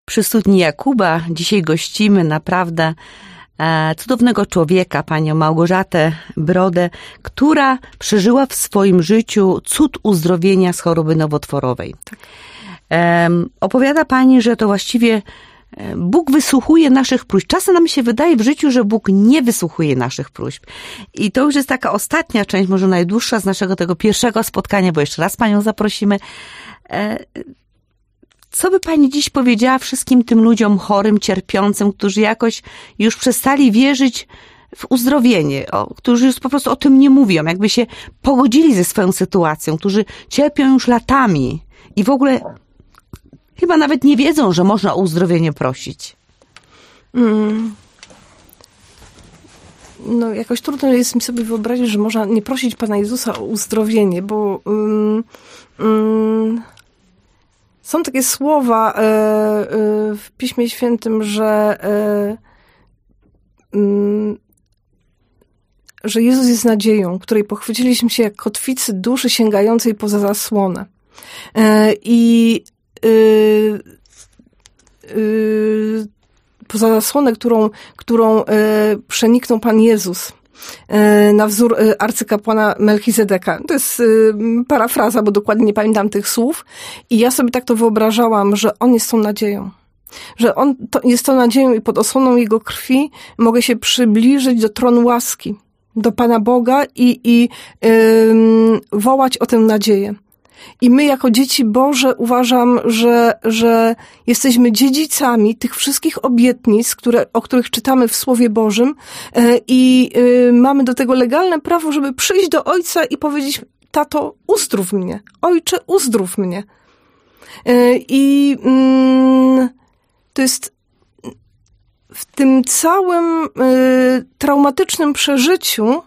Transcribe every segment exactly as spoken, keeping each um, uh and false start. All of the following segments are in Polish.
Przy studni Jakuba dzisiaj gościmy naprawdę e, cudownego człowieka, panią Małgorzatę Brodę, która przeżyła w swoim życiu cud uzdrowienia z choroby nowotworowej. Tak. E, opowiada pani, że to właściwie Bóg wysłuchuje naszych próśb. Czasem nam się wydaje w życiu, że Bóg nie wysłuchuje naszych próśb. I to już jest taka ostatnia część, może najdłuższa z naszego tego pierwszego spotkania, bo jeszcze raz panią zaprosimy. E, Co by pani dziś powiedziała wszystkim tym ludziom chorym, cierpiącym, którzy jakoś już przestali wierzyć w uzdrowienie, o, którzy już po prostu o tym nie mówią, jakby się pogodzili ze swoją sytuacją, którzy cierpią już latami i w ogóle chyba nawet nie wiedzą, że można o uzdrowienie prosić? Mm. No jakoś trudno jest mi sobie wyobrazić, że można nie prosić Pana Jezusa o uzdrowienie, bo mm, mm, są takie słowa e, e, w Piśmie Świętym, że, e, mm, że Jezus jest nadzieją, której pochwyciliśmy się jak kotwicy duszy sięgającej poza zasłonę. E, I e, e, poza zasłonę, którą, którą e, przeniknął Pan Jezus na wzór arcykapłana Melchizedeka. To jest parafraza, bo dokładnie nie pamiętam tych słów. I ja sobie tak to wyobrażałam, że On jest tą nadzieją. Że On to, jest tą nadzieją i pod osłoną Jego krwi mogę się przybliżyć do tronu łaski, do Pana Boga i, i yy, wołać o tę nadzieję. I my jako dzieci Boże uważam, że, że jesteśmy dziedzicami tych wszystkich obietnic, które, o których czytamy w Słowie Bożym i mamy do tego legalne prawo, żeby przyjść do Ojca i powiedzieć: tato, uzdrów mnie. Ojcze, uzdrów mnie. I to jest w tym całym traumatycznym przeżyciu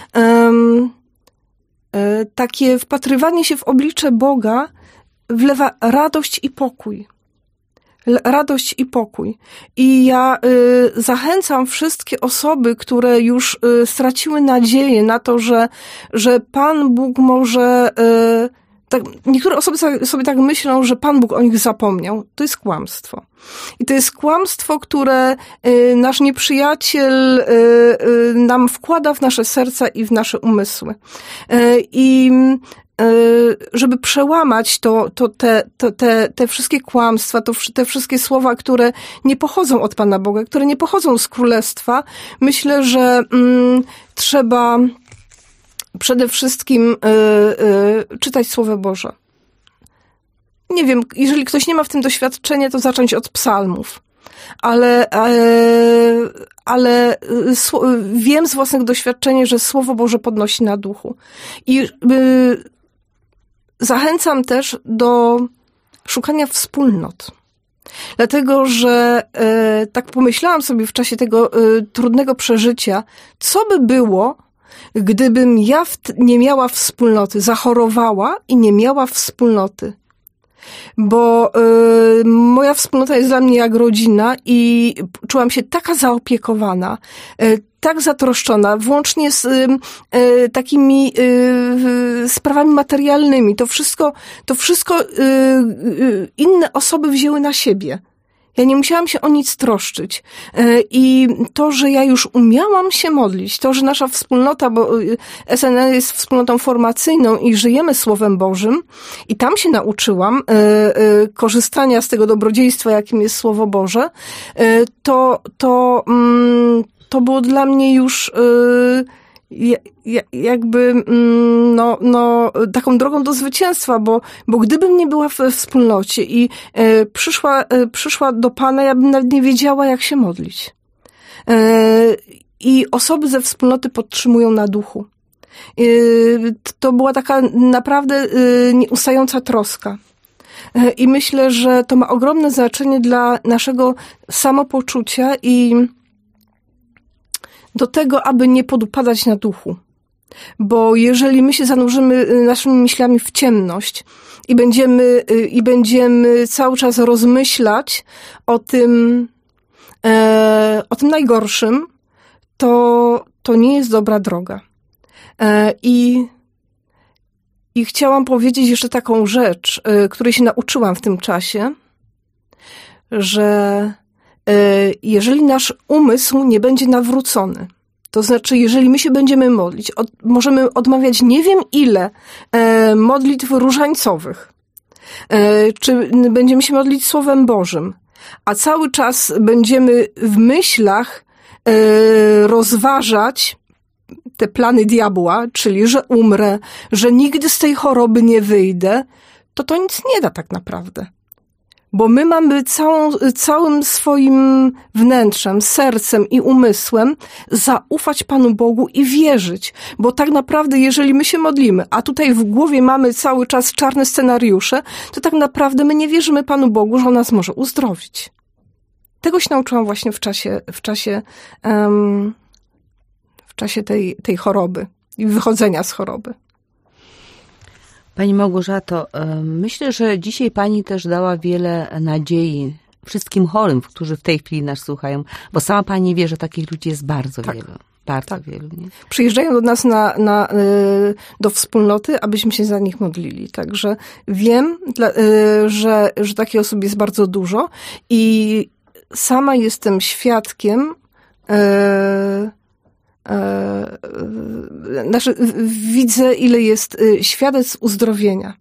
takie wpatrywanie się w oblicze Boga wlewa radość i pokój. Radość i pokój. I ja y, zachęcam wszystkie osoby, które już y, straciły nadzieję na to, że, że Pan Bóg może... Y, tak, niektóre osoby sobie tak myślą, że Pan Bóg o nich zapomniał. To jest kłamstwo. I to jest kłamstwo, które y, nasz nieprzyjaciel y, y, nam wkłada w nasze serca i w nasze umysły. Y, I y, żeby przełamać to, to te, to, te, te wszystkie kłamstwa, to, te wszystkie słowa, które nie pochodzą od Pana Boga, które nie pochodzą z Królestwa, myślę, że y, trzeba przede wszystkim y, y, czytać Słowo Boże. Nie wiem, jeżeli ktoś nie ma w tym doświadczenia, to zacząć od psalmów. Ale, ale, ale wiem z własnego doświadczenia, że Słowo Boże podnosi na duchu. I y, zachęcam też do szukania wspólnot. Dlatego, że y, tak pomyślałam sobie w czasie tego y, trudnego przeżycia, co by było, gdybym ja nie miała wspólnoty, zachorowała i nie miała wspólnoty. Bo y, moja wspólnota jest dla mnie jak rodzina i czułam się taka zaopiekowana, y, tak zatroszczona, włącznie z y, y, takimi y, sprawami materialnymi. To wszystko, to wszystko y, y, inne osoby wzięły na siebie. Ja nie musiałam się o nic troszczyć. I to, że ja już umiałam się modlić, to, że nasza wspólnota, bo S N L jest wspólnotą formacyjną i żyjemy Słowem Bożym i tam się nauczyłam korzystania z tego dobrodziejstwa, jakim jest Słowo Boże, to, to, to było dla mnie już jakby no, no, taką drogą do zwycięstwa, bo, bo gdybym nie była w wspólnocie i e, przyszła, e, przyszła do Pana, ja bym nawet nie wiedziała, jak się modlić. E, I osoby ze wspólnoty podtrzymują na duchu. E, to była taka naprawdę e, nieustająca troska. E, I myślę, że to ma ogromne znaczenie dla naszego samopoczucia i do tego, aby nie podupadać na duchu. Bo jeżeli my się zanurzymy naszymi myślami w ciemność i będziemy, i będziemy cały czas rozmyślać o tym, e, o tym najgorszym, to, to nie jest dobra droga. E, i, I chciałam powiedzieć jeszcze taką rzecz, e, której się nauczyłam w tym czasie, że jeżeli nasz umysł nie będzie nawrócony, to znaczy, jeżeli my się będziemy modlić, od, możemy odmawiać nie wiem ile e, modlitw różańcowych, e, czy będziemy się modlić Słowem Bożym, a cały czas będziemy w myślach e, rozważać te plany diabła, czyli że umrę, że nigdy z tej choroby nie wyjdę, to to nic nie da tak naprawdę. Bo my mamy całą, całym swoim wnętrzem, sercem i umysłem zaufać Panu Bogu i wierzyć. Bo tak naprawdę, jeżeli my się modlimy, a tutaj w głowie mamy cały czas czarne scenariusze, to tak naprawdę my nie wierzymy Panu Bogu, że On nas może uzdrowić. Tego się nauczyłam właśnie w czasie, w czasie, um, w czasie tej, tej choroby i wychodzenia z choroby. Pani Małgorzato, myślę, że dzisiaj Pani też dała wiele nadziei wszystkim chorym, którzy w tej chwili nas słuchają, bo sama Pani wie, że takich ludzi jest bardzo tak. wielu. Bardzo tak. wielu. Nie? Przyjeżdżają do nas na, na, do wspólnoty, abyśmy się za nich modlili. Także wiem, że, że takich osób jest bardzo dużo i sama jestem świadkiem Znaczy, widzę, ile jest świadectw uzdrowienia.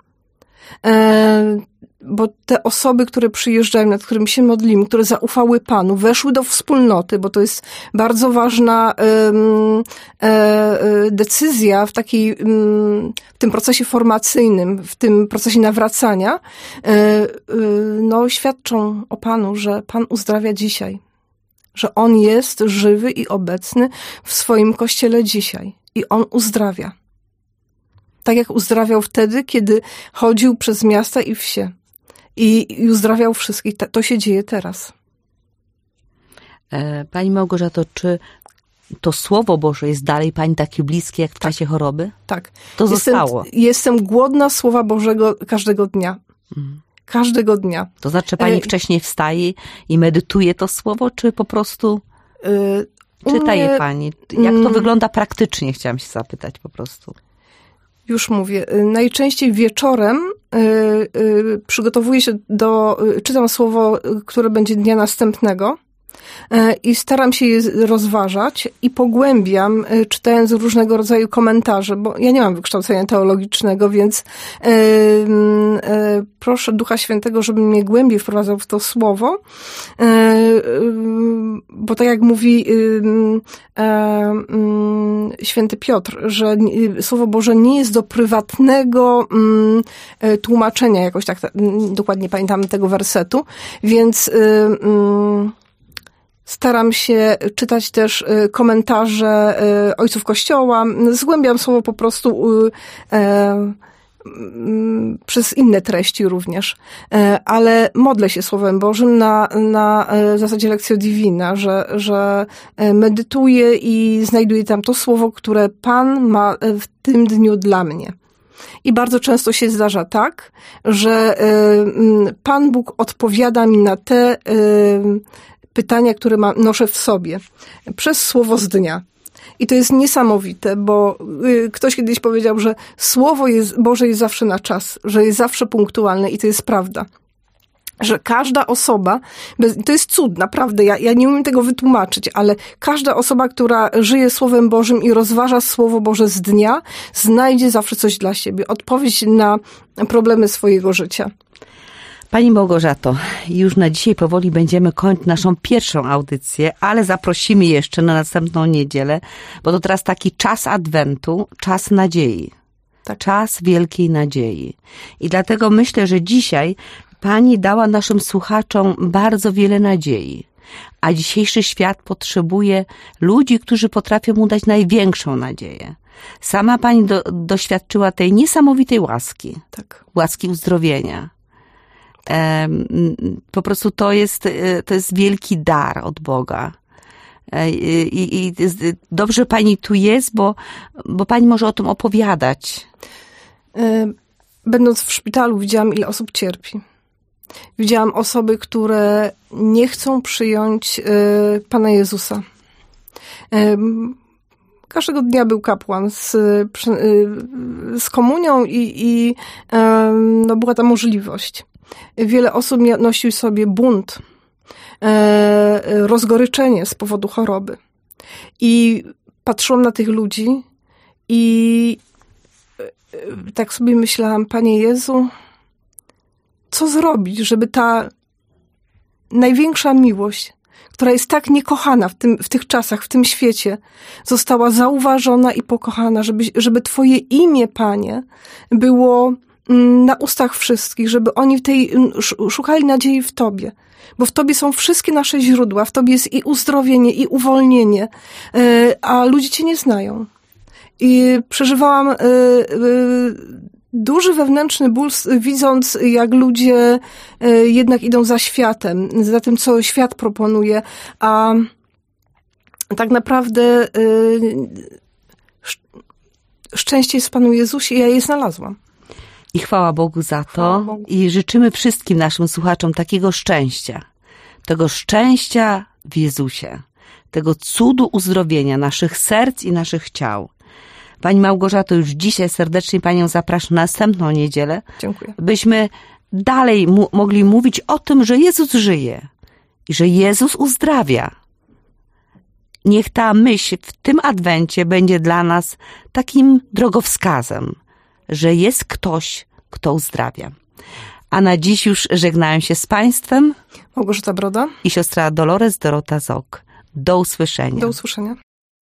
Bo te osoby, które przyjeżdżają, nad którymi się modlimy, które zaufały Panu, weszły do wspólnoty, bo to jest bardzo ważna decyzja w takiej, w tym procesie formacyjnym, w tym procesie nawracania, no, świadczą o Panu, że Pan uzdrawia dzisiaj. Że On jest żywy i obecny w swoim Kościele dzisiaj. I On uzdrawia. Tak jak uzdrawiał wtedy, kiedy chodził przez miasta i wsie. I, i uzdrawiał wszystkich. To się dzieje teraz. Pani Małgorzato, czy to Słowo Boże jest dalej Pani takie bliskie jak w tak. czasie choroby? Tak. To jestem, zostało. Jestem głodna Słowa Bożego każdego dnia. Mhm. Każdego dnia. To znaczy Pani wcześniej wstaje i medytuje to słowo, czy po prostu yy, czyta je Pani? Jak to wygląda praktycznie, chciałam się zapytać po prostu. Już mówię. Najczęściej wieczorem yy, yy, przygotowuję się do, yy, czytam słowo, które będzie dnia następnego. I staram się je rozważać i pogłębiam, czytając różnego rodzaju komentarze, bo ja nie mam wykształcenia teologicznego, więc yy, yy, proszę Ducha Świętego, żeby mnie głębiej wprowadzał w to słowo, yy, yy, bo tak jak mówi yy, yy, yy, święty Piotr, że Słowo Boże nie jest do prywatnego yy, tłumaczenia, jakoś tak yy, dokładnie pamiętam tego wersetu, więc yy, yy, staram się czytać też komentarze ojców Kościoła. Zgłębiam słowo po prostu e, przez inne treści również. E, ale modlę się Słowem Bożym na, na zasadzie Lectio Divina, że, że medytuję i znajduję tam to słowo, które Pan ma w tym dniu dla mnie. I bardzo często się zdarza tak, że Pan Bóg odpowiada mi na te pytania, które mam, noszę w sobie, przez słowo z dnia. I to jest niesamowite, bo y, ktoś kiedyś powiedział, że Słowo jest, Boże jest zawsze na czas, że jest zawsze punktualne i to jest prawda. Że każda osoba, to jest cud, naprawdę, ja, ja nie umiem tego wytłumaczyć, ale każda osoba, która żyje Słowem Bożym i rozważa Słowo Boże z dnia, znajdzie zawsze coś dla siebie, odpowiedź na problemy swojego życia. Pani Małgorzato, już na dzisiaj powoli będziemy kończyć naszą pierwszą audycję, ale zaprosimy jeszcze na następną niedzielę, bo to teraz taki czas Adwentu, czas nadziei. Tak. Czas wielkiej nadziei. I dlatego myślę, że dzisiaj Pani dała naszym słuchaczom bardzo wiele nadziei. A dzisiejszy świat potrzebuje ludzi, którzy potrafią mu dać największą nadzieję. Sama Pani do, doświadczyła tej niesamowitej łaski. Tak. Łaski uzdrowienia. Po prostu to jest, to jest wielki dar od Boga. I, i, i dobrze Pani tu jest, bo, bo Pani może o tym opowiadać. Będąc w szpitalu, widziałam, ile osób cierpi. Widziałam osoby, które nie chcą przyjąć Pana Jezusa. Każdego dnia był kapłan z, z komunią i, i no, była ta możliwość. Wiele osób nosił sobie bunt rozgoryczenie z powodu choroby. I patrzyłam na tych ludzi i tak sobie myślałam, Panie Jezu, co zrobić, żeby ta największa miłość, która jest tak niekochana w, tym, w tych czasach, w tym świecie, została zauważona i pokochana, żeby, żeby Twoje imię, Panie, było na ustach wszystkich, żeby oni w tej szukali nadziei w Tobie. Bo w Tobie są wszystkie nasze źródła, w Tobie jest i uzdrowienie, i uwolnienie, a ludzie Cię nie znają. I przeżywałam duży wewnętrzny ból, widząc, jak ludzie jednak idą za światem, za tym, co świat proponuje, a tak naprawdę szczęście jest w Panu Jezusie i ja je znalazłam. I chwała Bogu za to. Bogu. I życzymy wszystkim naszym słuchaczom takiego szczęścia. Tego szczęścia w Jezusie. Tego cudu uzdrowienia naszych serc i naszych ciał. Pani Małgorzato, już dzisiaj serdecznie Panią zapraszam na następną niedzielę. Dziękuję. Byśmy dalej mu- mogli mówić o tym, że Jezus żyje i że Jezus uzdrawia. Niech ta myśl w tym adwencie będzie dla nas takim drogowskazem, że jest ktoś, kto uzdrawia. A na dziś już żegnają się z Państwem Małgorzata Broda i siostra Dolores Dorota Zok. Do usłyszenia. Do usłyszenia.